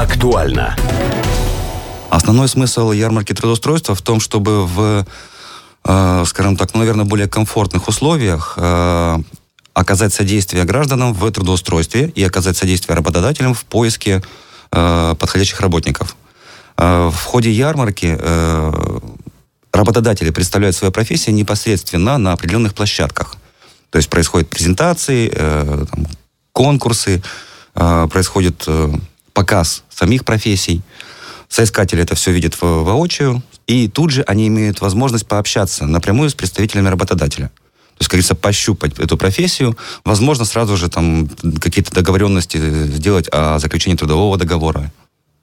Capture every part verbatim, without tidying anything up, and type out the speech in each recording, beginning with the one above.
Актуально. Основной смысл ярмарки трудоустройства в том, чтобы в, э, скажем так, ну, наверное, более комфортных условиях э, оказать содействие гражданам в трудоустройстве и оказать содействие работодателям в поиске э, подходящих работников. Э, в ходе ярмарки э, работодатели представляют свои профессии непосредственно на определенных площадках. То есть происходят презентации, э, там, конкурсы, э, происходит э, показ самих профессий. Соискатели это все видят в, воочию, и тут же они имеют возможность пообщаться напрямую с представителями работодателя. То есть, как говорится, пощупать эту профессию, возможно, сразу же там какие-то договоренности сделать о заключении трудового договора.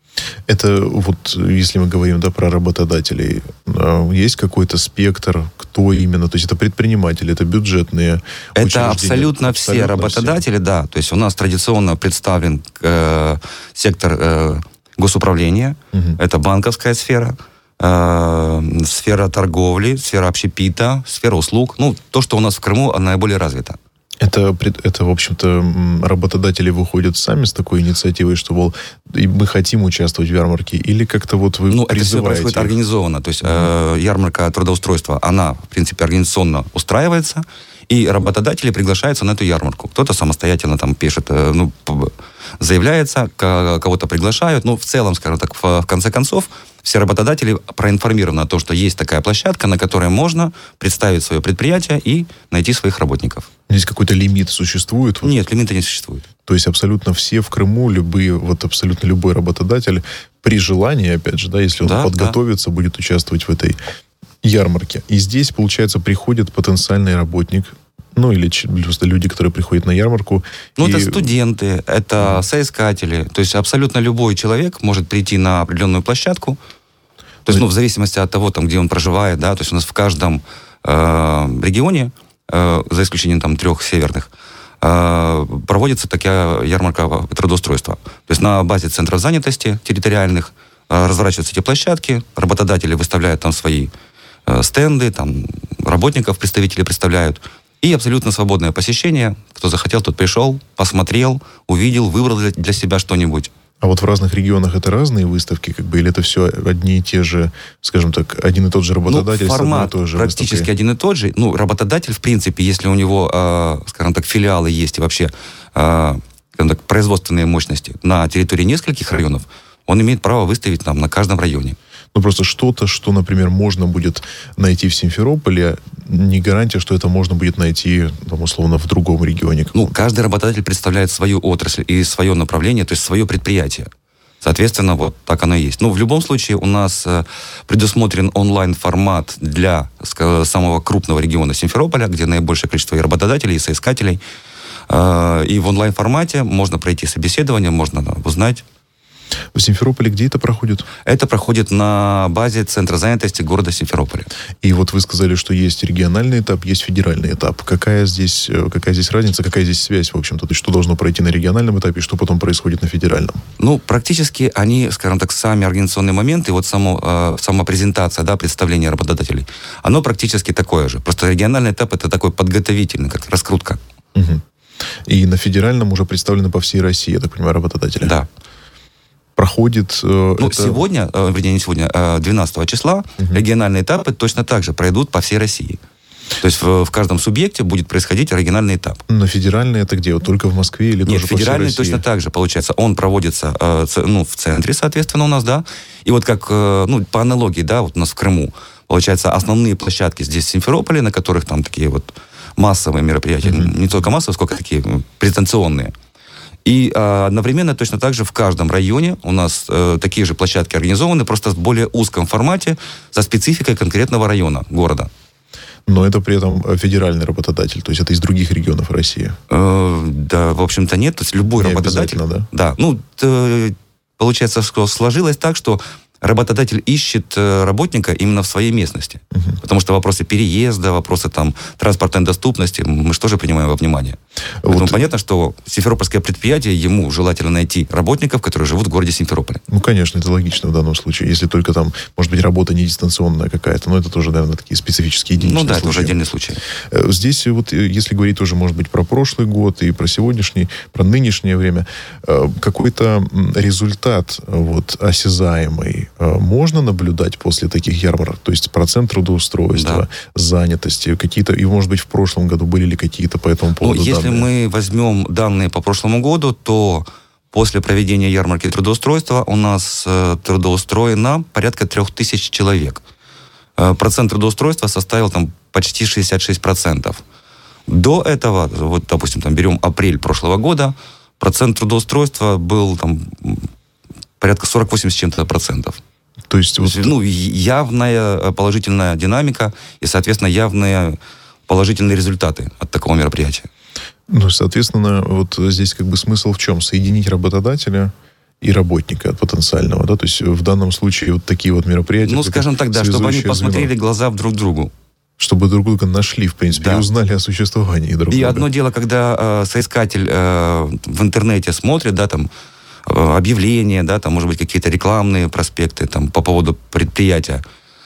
Это вот, если мы говорим, да, про работодателей, есть какой-то спектр, кто именно? То есть это предприниматели, это бюджетные Это учреждения? абсолютно, абсолютно все работодатели, все. Да. То есть у нас традиционно представлен э, сектор э, госуправления, угу. Это банковская сфера, э, сфера торговли, сфера общепита, сфера услуг. Ну, то, что у нас в Крыму наиболее развито. Это, это, в общем-то, работодатели выходят сами с такой инициативой, что, мол, мы хотим участвовать в ярмарке, или как-то вот вы ну, призываете? Это все происходит их? Организованно. То есть mm-hmm. э, ярмарка трудоустройства, она, в принципе, организационно устраивается, и работодатели приглашаются на эту ярмарку. Кто-то самостоятельно там пишет, э, ну, заявляется, кого-то приглашают. Ну, в целом, скажем так, в, в конце концов, все работодатели проинформированы о том, что есть такая площадка, на которой можно представить свое предприятие и найти своих работников. Здесь какой-то лимит существует? Вот? Нет, лимита не существует. То есть абсолютно все в Крыму, любые, вот абсолютно любой работодатель, при желании, опять же, да, если он да, подготовится, да. будет участвовать в этой ярмарке. И здесь, получается, приходит потенциальный работник, ну, или просто люди, которые приходят на ярмарку. Ну, и... это студенты, это mm-hmm. соискатели. То есть абсолютно любой человек может прийти на определенную площадку. То есть, ну, в зависимости от того, там, где он проживает, да, то есть у нас в каждом э, регионе, э, за исключением там трех северных, э, проводится такая ярмарка трудоустройства. То есть на базе центров занятости территориальных э, разворачиваются эти площадки, работодатели выставляют там свои э, стенды, там работников, представители представляют, и абсолютно свободное посещение. Кто захотел, тот пришел, посмотрел, увидел, выбрал для себя что-нибудь. А вот в разных регионах это разные выставки, как бы, или это все одни и те же, скажем так, один и тот же работодатель? Ну, формат с одной и той же практически выставкой? один и тот же. Ну, работодатель, в принципе, если у него, э, скажем так, филиалы есть и вообще, э, скажем так, производственные мощности на территории нескольких районов, он имеет право выставить там на каждом районе. Ну, просто что-то, что, например, можно будет найти в Симферополе, не гарантия, что это можно будет найти, там, условно, в другом регионе. Ну, каждый работодатель представляет свою отрасль и свое направление, то есть свое предприятие. Соответственно, вот так оно и есть. Ну, в любом случае, у нас э, предусмотрен онлайн-формат для э, самого крупного региона Симферополя, где наибольшее количество и работодателей, и соискателей. Э, и в онлайн-формате можно пройти собеседование, можно да, узнать. В Симферополе где это проходит? Это проходит на базе Центра занятости города Симферополя. И вот вы сказали, что есть региональный этап, есть федеральный этап. Какая здесь, какая здесь разница, какая здесь связь, в общем-то? То есть что должно пройти на региональном этапе, и что потом происходит на федеральном? Ну, практически они, скажем так, сами организационные моменты, вот само, э, сама презентация, да, представление работодателей, оно практически такое же. Просто региональный этап — это такой подготовительный, как раскрутка. Угу. И на федеральном уже представлены по всей России, я так понимаю, работодатели? Да. Проходит... Э, ну, это... сегодня, э, вернее, не сегодня, а двенадцатого числа угу. региональные этапы точно так же пройдут по всей России. То есть в, в каждом субъекте будет происходить региональный этап. Но федеральный это где? Вот только в Москве или Нет, тоже по всей федеральный России? точно так же, получается. Он проводится э, ц, ну, в центре, соответственно, у нас, да. И вот как, э, ну, по аналогии, да, вот у нас в Крыму, получается, основные площадки здесь в Симферополе, на которых там такие вот массовые мероприятия, mm-hmm. не только массовые, сколько такие презентационные. И э, одновременно точно так же в каждом районе у нас э, такие же площадки организованы, просто в более узком формате, со спецификой конкретного района, города. Но это при этом федеральный работодатель, то есть это из других регионов России? Э, да, в общем-то нет. То есть любой не работодатель... да? Да. Ну, т, получается, что сложилось так, что работодатель ищет работника именно в своей местности. Uh-huh. Потому что вопросы переезда, вопросы там, транспортной доступности мы же тоже принимаем во внимание. Поэтому вот. Понятно, что симферопольское предприятие, ему желательно найти работников, которые живут в городе Симферополе. Ну, конечно, это логично в данном случае. Если только там, может быть, работа не дистанционная какая-то, но это тоже, наверное, такие специфические единичные Ну да, случаи. это уже отдельный случай. Здесь вот, если говорить тоже, может быть, про прошлый год и про сегодняшний, про нынешнее время, какой-то результат вот, осязаемый можно наблюдать после таких ярмарок? То есть процент трудоустройства, да. занятости, какие-то, и, может быть, в прошлом году были ли какие-то по этому поводу ну, данные? Если мы возьмем данные по прошлому году, то после проведения ярмарки трудоустройства у нас э, трудоустроено порядка трех тысяч человек. Э, процент трудоустройства составил там почти шестьдесят шесть процентов. До этого, вот, допустим, там, берем апрель прошлого года, процент трудоустройства был там порядка сорок восемь с чем-то процентов. То есть, вот... ну, явная положительная динамика и, соответственно, явные положительные результаты от такого мероприятия. Ну, соответственно, вот здесь как бы смысл в чем? Соединить работодателя и работника потенциального, да? То есть в данном случае вот такие вот мероприятия... Ну, скажем так, да, чтобы они посмотрели звено. глаза друг другу. Чтобы друг друга нашли, в принципе, да. и узнали о существовании друг и друга. И одно дело, когда э, соискатель э, в интернете смотрит, да, там, э, объявления, да, там, может быть, какие-то рекламные проспекты там, по поводу предприятия,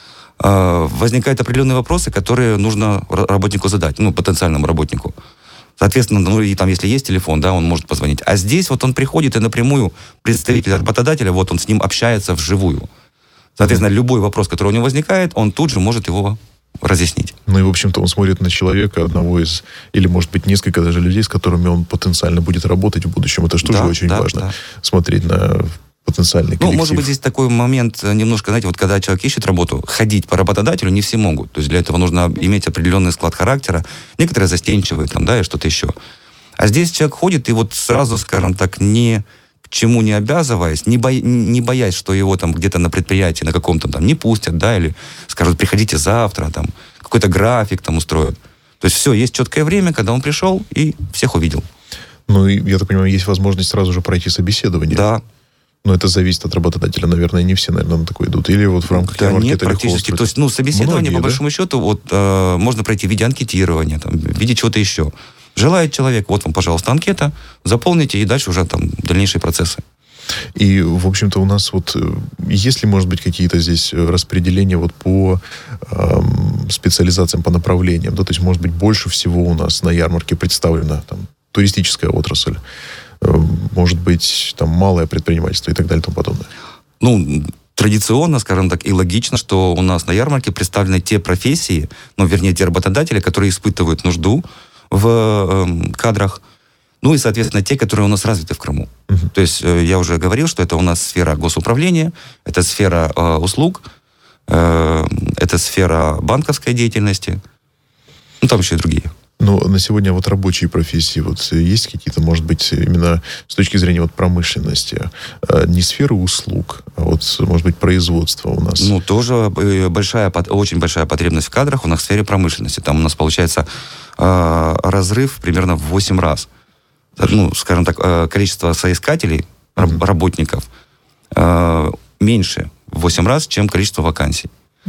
э, возникают определенные вопросы, которые нужно работнику задать, ну, потенциальному работнику. Соответственно, ну, и там, если есть телефон, да, он может позвонить. А здесь вот он приходит и напрямую представитель работодателя, вот он с ним общается вживую. Соответственно, mm-hmm. любой вопрос, который у него возникает, он тут же может его разъяснить. Ну и, в общем-то, он смотрит на человека, одного из, или, может быть, несколько даже людей, с которыми он потенциально будет работать в будущем. Это же тоже да, очень да, важно. Да. Смотреть на потенциальный коллектив. Ну, может быть, здесь такой момент немножко, знаете, вот когда человек ищет работу, ходить по работодателю не все могут. То есть для этого нужно иметь определенный склад характера. Некоторые застенчивые, там, да, и что-то еще. А здесь человек ходит и вот сразу, скажем так, не... чему не обязываясь, не, бо... не боясь, что его там где-то на предприятии, на каком-то там не пустят, да, или скажут, приходите завтра, там, какой-то график там устроят. То есть все, есть четкое время, когда он пришел и всех увидел. Ну, и, я так понимаю, есть возможность сразу же пройти собеседование. Да. Но это зависит от работодателя, наверное, не все, наверное, на такое идут. Или вот в рамках да ярмарки нет, это практически. легко. То есть, ну, собеседование, Многие, по да? большому счету, вот, э, можно пройти в виде анкетирования, там, в виде чего-то еще. Желает человек, вот вам, пожалуйста, анкета, заполните, и дальше уже там дальнейшие процессы. И, в общем-то, у нас вот, есть ли, может быть, какие-то здесь распределения вот по эм, специализациям, по направлениям, да, то есть, может быть, больше всего у нас на ярмарке представлена там туристическая отрасль, э, может быть, там малое предпринимательство и так далее и тому подобное? Ну, традиционно, скажем так, и логично, что у нас на ярмарке представлены те профессии, ну, вернее, те работодатели, которые испытывают нужду в э, кадрах, ну и, соответственно, те, которые у нас развиты в Крыму. Uh-huh. То есть э, я уже говорил, что это у нас сфера госуправления, это сфера э, услуг, э, это сфера банковской деятельности, ну там еще и другие. Но на сегодня вот рабочие профессии, вот есть какие-то, может быть, именно с точки зрения вот промышленности, не сферы услуг, а вот, может быть, производства у нас? Ну, тоже большая, очень большая потребность в кадрах у нас в сфере промышленности. Там у нас получается э, разрыв примерно в восемь раз. Ну, скажем так, э, количество соискателей, mm-hmm. работников, э, меньше в восемь раз, чем количество вакансий.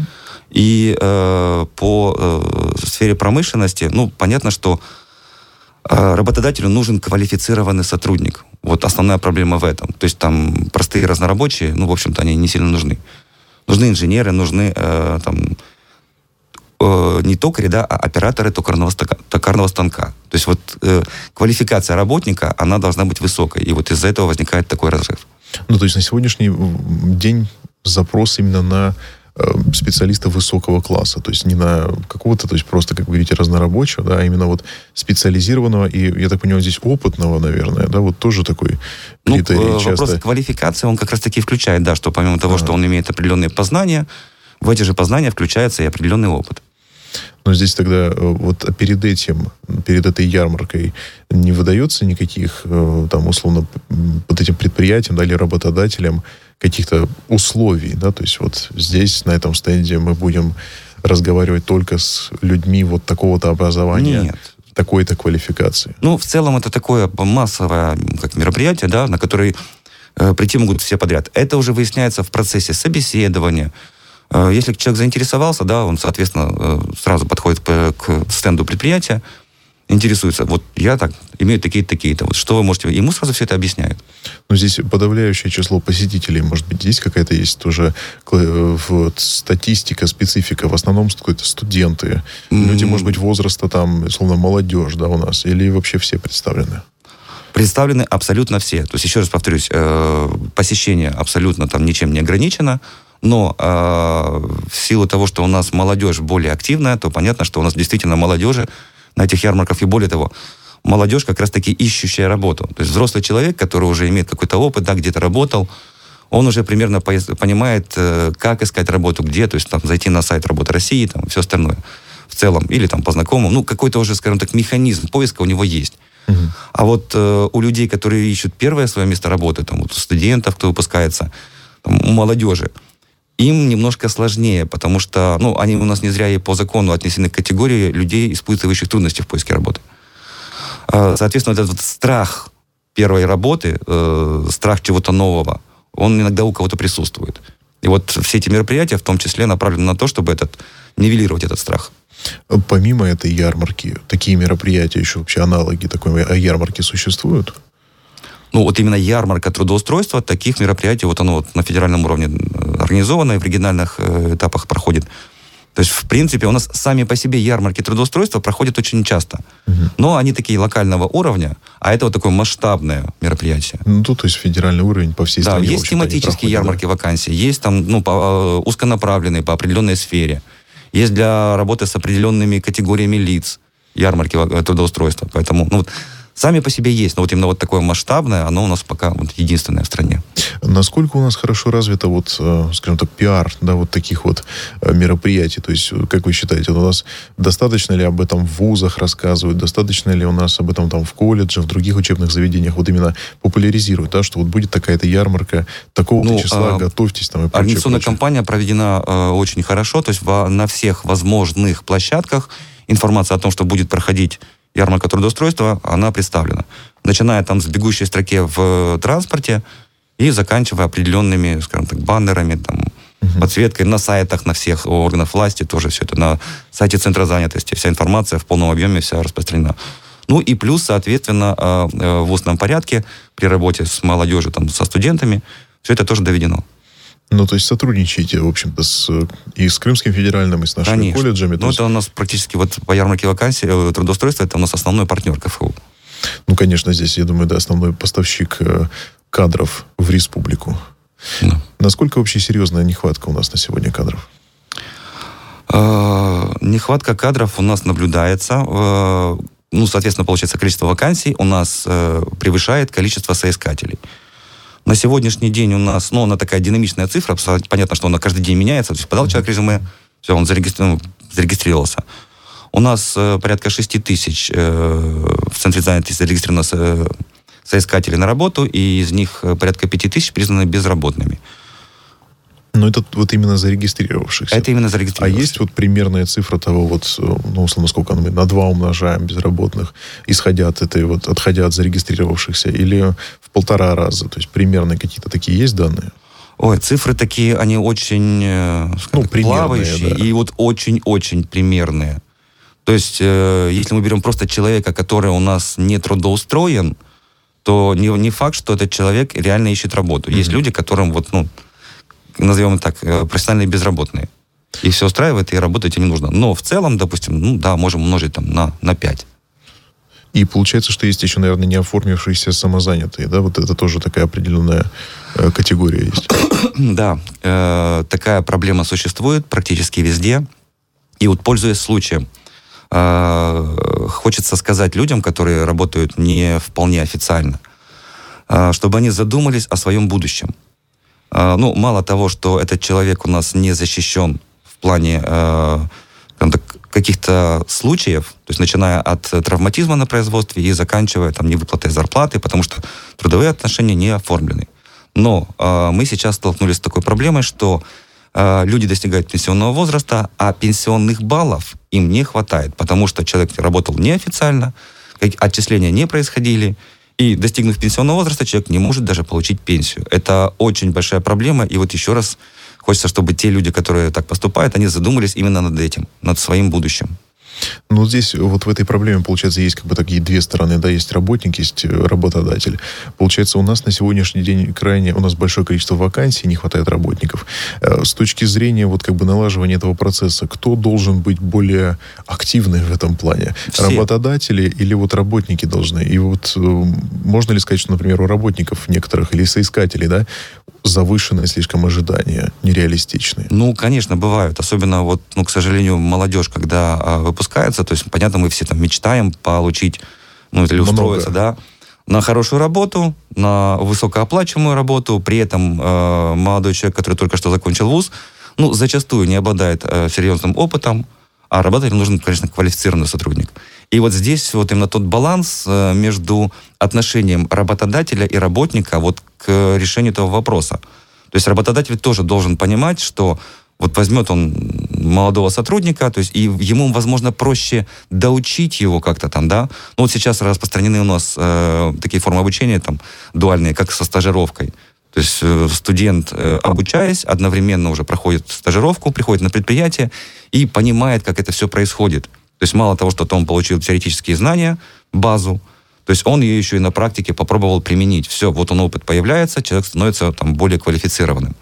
И э, по э, сфере промышленности, ну, понятно, что э, работодателю нужен квалифицированный сотрудник. Вот основная проблема в этом. То есть там простые разнорабочие, ну, в общем-то, они не сильно нужны. Нужны инженеры, нужны э, там, э, не токари, да, а операторы токарного, станка, токарного станка. То есть вот э, квалификация работника, она должна быть высокой. И вот из-за этого возникает такой разрыв. Ну, то есть на сегодняшний день запрос именно на специалиста высокого класса, то есть не на какого-то, то есть просто, как вы говорите, разнорабочего, да, а именно вот специализированного и, я так понимаю, здесь опытного, наверное, да, вот тоже такой критерий. Ну, часто... вопрос квалификации, он как раз-таки включает, да, что помимо того, ага. что он имеет определенные познания, в эти же познания включается и определенный опыт. Но здесь тогда вот перед этим, перед этой ярмаркой не выдается никаких, там, условно, под этим предприятиям, да, или работодателям каких-то условий, да, то есть вот здесь, на этом стенде мы будем разговаривать только с людьми вот такого-то образования, Нет. такой-то квалификации. Ну, в целом это такое массовое как мероприятие, да, на которое э, прийти могут все подряд. Это уже выясняется в процессе собеседования. Э, если человек заинтересовался, да, он, соответственно, э, сразу подходит к, к стенду предприятия, интересуется. Вот я так, имею такие-то, такие-то. Вот что вы можете... Ему сразу все это объясняют. Но здесь подавляющее число посетителей, может быть, здесь какая-то есть тоже вот, статистика, специфика. В основном какие-то студенты, mm-hmm. люди, может быть, возраста там, условно, молодежь, да, у нас, или вообще все представлены? Представлены абсолютно все. То есть, еще раз повторюсь, э, посещение абсолютно там ничем не ограничено, но э, в силу того, что у нас молодежь более активная, то понятно, что у нас действительно молодежи на этих ярмарках, и более того, молодежь как раз-таки ищущая работу. То есть взрослый человек, который уже имеет какой-то опыт, да, где-то работал, он уже примерно понимает, как искать работу, где, то есть там зайти на сайт Работы России, там, все остальное в целом, или там по знакомым. Ну, какой-то уже, скажем так, механизм поиска у него есть. Угу. А вот э, у людей, которые ищут первое свое место работы, там, вот у студентов, кто выпускается, там, у молодежи, им немножко сложнее, потому что, ну, они у нас не зря и по закону отнесены к категории людей, испытывающих трудности в поиске работы. Соответственно, этот вот страх первой работы, э, страх чего-то нового, он иногда у кого-то присутствует. И вот все эти мероприятия в том числе направлены на то, чтобы этот, нивелировать этот страх. Помимо этой ярмарки, такие мероприятия, еще вообще аналоги такой ярмарки существуют? Ну, вот именно ярмарка трудоустройства, таких мероприятий, вот оно вот на федеральном уровне организовано и в региональных э, этапах проходит. То есть, в принципе, у нас сами по себе ярмарки трудоустройства проходят очень часто. Угу. Но они такие локального уровня, а это вот такое масштабное мероприятие. Ну, тут, то есть, федеральный уровень по всей стране. Да, есть тематические ярмарки, да? Вакансий, есть там, ну, по, узконаправленные по определенной сфере. Есть для работы с определенными категориями лиц ярмарки трудоустройства. Поэтому, ну, сами по себе есть, но вот именно вот такое масштабное, оно у нас пока вот единственное в стране. Насколько у нас хорошо развито, вот, скажем так, пиар, да, вот таких вот мероприятий? То есть, как вы считаете, у нас достаточно ли об этом в вузах рассказывают, достаточно ли у нас об этом там в колледже, в других учебных заведениях вот именно популяризируют, да, что вот будет такая-то ярмарка, такого-то ну, числа, а, готовьтесь там и прочее. Организационная кампания проведена э, очень хорошо, то есть в, на всех возможных площадках информация о том, что будет проходить ярмарка трудоустройства, она представлена. Начиная там с бегущей строки в транспорте и заканчивая определенными, скажем так, баннерами, там, uh-huh. подсветкой на сайтах, на всех органов власти, тоже все это на сайте Центра занятости. Вся информация в полном объеме вся распространена. Ну и плюс, соответственно, в устном порядке при работе с молодежью, там, со студентами, все это тоже доведено. Ну, то есть сотрудничаете, в общем-то, с, и с Крымским федеральным, и с нашими Конечно. колледжами. Ну, есть... это у нас практически вот по ярмарке вакансий, трудоустройства, это у нас основной партнер КФУ. Ну, конечно, здесь, я думаю, да, основной поставщик кадров в республику. Да. Насколько вообще серьезная нехватка у нас на сегодня кадров? Нехватка кадров у нас наблюдается. Ну, соответственно, получается, количество вакансий у нас превышает количество соискателей. На сегодняшний день у нас, ну, она такая динамичная цифра, понятно, что она каждый день меняется. То есть подал человек резюме, все, он зарегистрировался. зарегистрировался. У нас э, порядка шесть тысяч э, в центре занятости зарегистрировано со, соискателей на работу, и из них порядка пять тысяч признаны безработными. Но это вот именно зарегистрировавшихся. Это именно зарегистрировавшихся. А есть вот примерная цифра того, вот, ну, условно, сколько мы на два умножаем безработных, исходя от этой вот, отходя от зарегистрировавшихся, или в полтора раза? То есть примерно какие-то такие есть данные? Ой, цифры такие, они очень, ну, так, плавающие, да. И вот очень-очень примерные. То есть, э, если мы берем просто человека, который у нас не трудоустроен, то не, не факт, что этот человек реально ищет работу. Mm-hmm. Есть люди, которым вот, ну, назовем так, профессиональные безработные. Их все устраивает, и работать им не нужно. Но в целом, допустим, ну да, можем умножить там на, на пять. И получается, что есть еще, наверное, не оформившиеся самозанятые, да? Вот это тоже такая определенная э, категория есть. Да, э, такая проблема существует практически везде. И вот, пользуясь случаем, э, хочется сказать людям, которые работают не вполне официально, э, чтобы они задумались о своем будущем. Ну, мало того, что этот человек у нас не защищен в плане э, каких-то случаев, то есть начиная от травматизма на производстве и заканчивая там невыплатой зарплаты, потому что трудовые отношения не оформлены. Но э, мы сейчас столкнулись с такой проблемой, что э, люди достигают пенсионного возраста, а пенсионных баллов им не хватает, потому что человек работал неофициально, отчисления не происходили, И, достигнув пенсионного возраста, человек не может даже получить пенсию. Это очень большая проблема. И вот еще раз хочется, чтобы те люди, которые так поступают, они задумались именно над этим, над своим будущим. Ну, здесь вот в этой проблеме, получается, есть как бы такие две стороны, да, есть работник, есть работодатель. Получается, у нас на сегодняшний день крайне, у нас большое количество вакансий, не хватает работников. С точки зрения вот как бы налаживания этого процесса, кто должен быть более активный в этом плане? Все. Работодатели или вот работники должны? И вот можно ли сказать, что, например, у работников некоторых или соискателей, да, завышенные слишком ожидания, нереалистичные? Ну, конечно, бывают. Особенно вот, ну, к сожалению, молодежь, когда а, выпускается, то есть, понятно, мы все там мечтаем получить, ну, или устроиться, да, на хорошую работу, на высокооплачиваемую работу, при этом э, молодой человек, который только что закончил вуз, ну, зачастую не обладает э, серьезным опытом, а работодателю нужен, конечно, квалифицированный сотрудник. И вот здесь вот именно тот баланс э, между отношением работодателя и работника вот к решению этого вопроса. То есть работодатель тоже должен понимать, что вот возьмет он молодого сотрудника, то есть и ему, возможно, проще доучить его как-то там, да. Ну вот сейчас распространены у нас э, такие формы обучения, там, дуальные, как со стажировкой. То есть э, студент, э, обучаясь, одновременно уже проходит стажировку, приходит на предприятие и понимает, как это все происходит. То есть мало того, что он получил теоретические знания, базу, то есть он ее еще и на практике попробовал применить. Все, вот он опыт появляется, человек становится там более квалифицированным.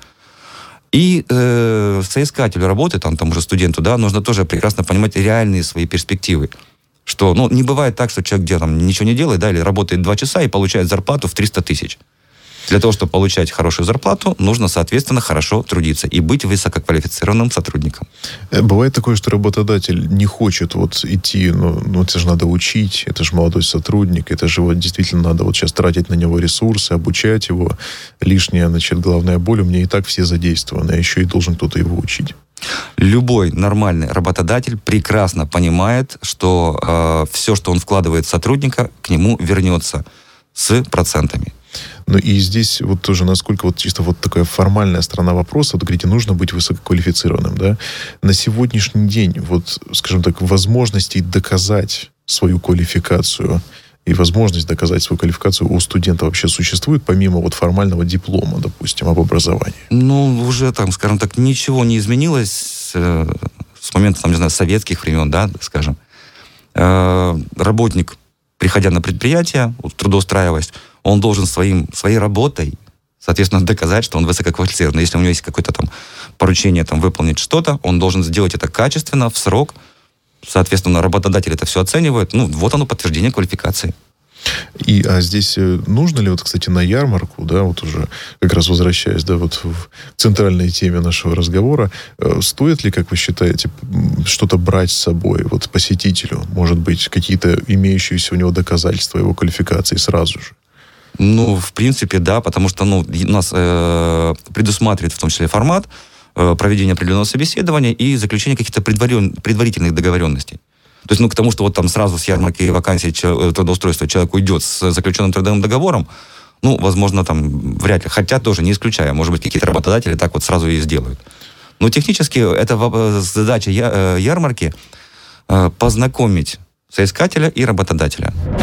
И э, соискателю работы, там, тому же студенту, да, нужно тоже прекрасно понимать реальные свои перспективы. Что, ну, не бывает так, что человек где, там, ничего не делает, да, или работает два часа и получает зарплату в триста тысяч. Для того, чтобы получать хорошую зарплату, нужно, соответственно, хорошо трудиться и быть высококвалифицированным сотрудником. Бывает такое, что работодатель не хочет вот идти, ну, ну это же надо учить, это же молодой сотрудник, это же вот действительно надо вот сейчас тратить на него ресурсы, обучать его. Лишняя, значит, головная боль, у меня и так все задействованы, а еще и должен кто-то его учить. Любой нормальный работодатель прекрасно понимает, что э, все, что он вкладывает в сотрудника, к нему вернется с процентами. Ну и здесь вот тоже, насколько вот чисто вот такая формальная сторона вопроса, вот говорите, нужно быть высококвалифицированным, да? На сегодняшний день, вот, скажем так, возможностей доказать свою квалификацию и возможность доказать свою квалификацию у студента вообще существует, помимо вот формального диплома, допустим, об образовании? Ну, уже там, скажем так, ничего не изменилось э, с момента, там, не знаю, советских времен, да, скажем. Э, работник, приходя на предприятие, трудоустраиваясь, он должен своим, своей работой, соответственно, доказать, что он высококвалифицирован. Если у него есть какое-то там поручение там, выполнить что-то, он должен сделать это качественно, в срок. Соответственно, работодатель это все оценивает. Ну, вот оно, подтверждение квалификации. И а здесь нужно ли, вот, кстати, на ярмарку, да, вот уже как раз возвращаясь, да, вот в центральной теме нашего разговора, стоит ли, как вы считаете, что-то брать с собой, вот, посетителю? Может быть, какие-то имеющиеся у него доказательства его квалификации сразу же? Ну, в принципе, да, потому что, ну, у нас э, предусматривает в том числе формат э, проведения определенного собеседования и заключения каких-то предварен, предварительных договоренностей. То есть, ну, к тому, что вот там сразу с ярмарки вакансий трудоустройства человек уйдет с заключенным трудовым договором, ну, возможно, там вряд ли. Хотя тоже не исключая, может быть, какие-то работодатели так вот сразу и сделают. Но технически это задача ярмарки познакомить соискателя и работодателя.